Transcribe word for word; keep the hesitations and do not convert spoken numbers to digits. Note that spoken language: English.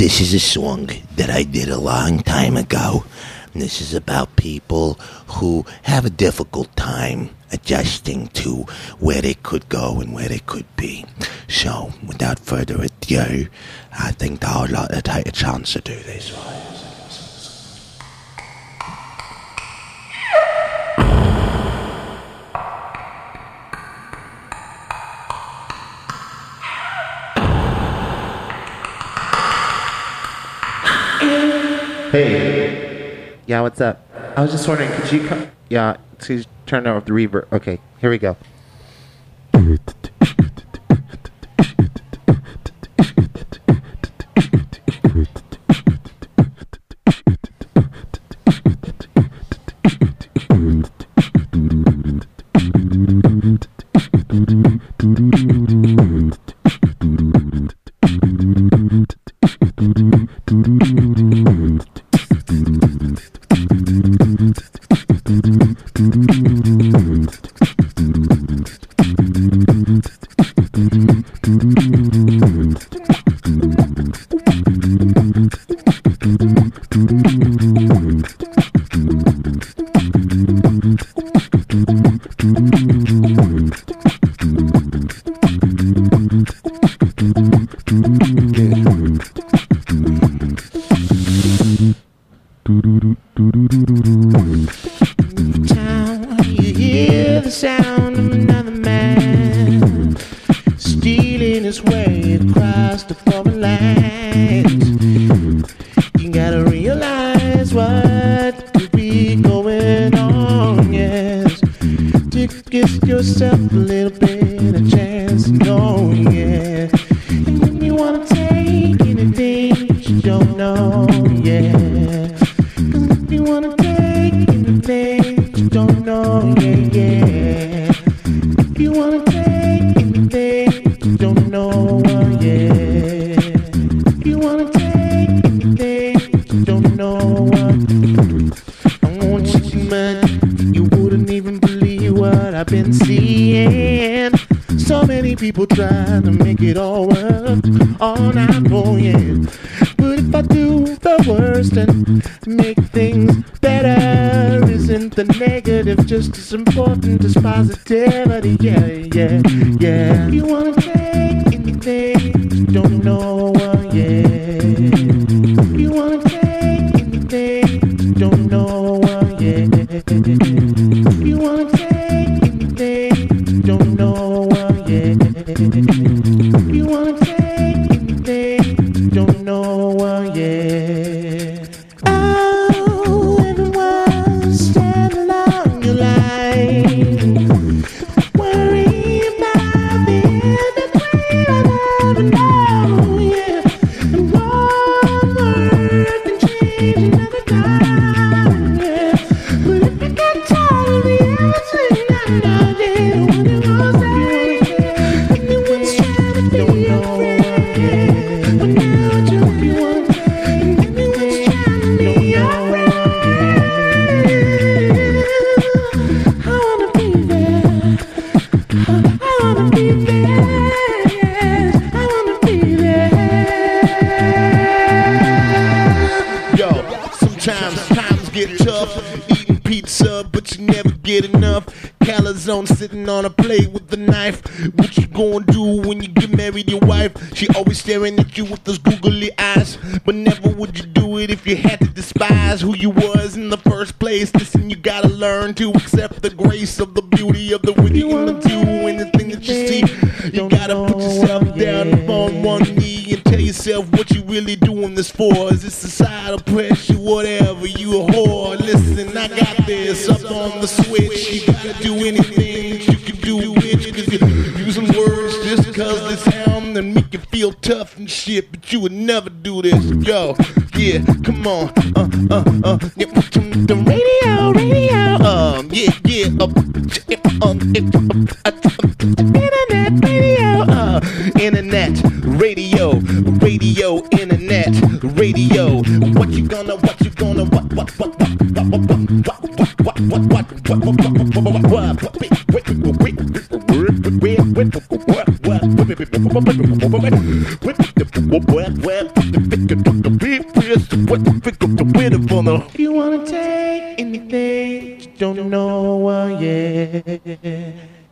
This is a song that I did a long time ago. And this is about people who have a difficult time adjusting to where they could go and where they could be. So, without further ado, I think I'd like to take a chance to do this. Hey. Yeah, what's up? I was just wondering, could you come? Yeah, please turn off the reverb. Okay, here we go. Just as important as positivity, yeah, yeah, yeah. You wanna take anything, you don't know, uh, yeah. You wanna take anything, you don't know, uh, yeah. You wanna take anything, you don't know, uh, yeah. You wanna take anything, you don't know, uh, yeah. Oh, everyone stand along your line. Worry about the end of the never know, yeah. And one word can change another time, yeah. But if you got tired of the answer, you got no idea what it was that anyone's trying to be your friend, yeah. But now it's your one, and anyone's trying to be your friend. I wanna be there. I wanna be there. Yes, I wanna be there. Yo, sometimes times get tough. Eating pizza, but you never get enough. Calzone sitting on a plate with a knife. What you gonna do when you get married? Your wife, she always staring at you with those googly eyes. But never would you do it if you had to despise who you was in the first place. Listen, you gotta learn to accept the grace of the beauty of the what you wanna do. Anything that you see, you gotta put yourself down on one knee and tell yourself what you really doing this for. Is it societal pressure, whatever, you a whore? Listen, I got this up on the switch. You gotta do anything that you can do, bitch, cause you're using words just cause they sound and make you feel tough and shit, but you would never do this. Yo, yeah, come on, uh, uh, uh, yeah, the radio, radio, um, yeah, yeah, uh, um, uh, internet, radio, uh, internet, radio, radio, internet, radio. What you gonna, what you gonna, what, what, what, what, what, what, what, what, what, what, what, what, what, what, just what to pick up the winner for the. You wanna take anything, you don't know, well, yeah.